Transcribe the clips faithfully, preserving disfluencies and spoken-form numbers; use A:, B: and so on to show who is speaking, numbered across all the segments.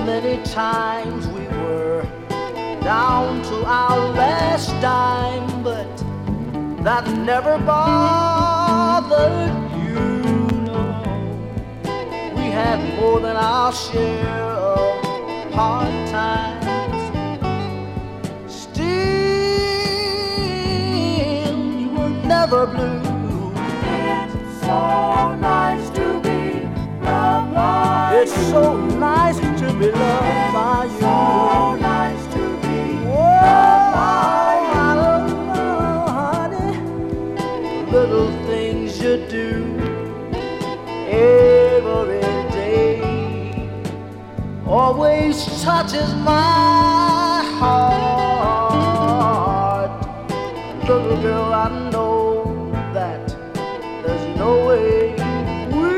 A: many times we were down to our last dime, but that never bothered you, no. We had more than our share of hard times. Still, you were never blue.
B: It's so nice to be loved by
A: It's
B: you.
A: so nice to be loved by you.
B: So nice to be
A: Whoa,
B: loved by
A: I love you, honey. Little things you do every day always touches my heart. Little girl, I know that there's no way we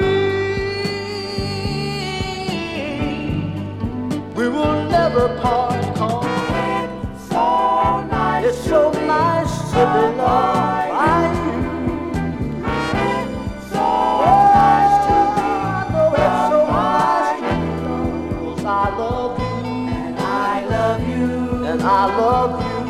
A: we will never part. 'Cause
B: It's so nice
A: it's so nice to be loved by you.
B: So nice to be
A: I know it's so
B: loved
A: nice to be loved. 'Cause I love you
B: I love you.
A: and I love you.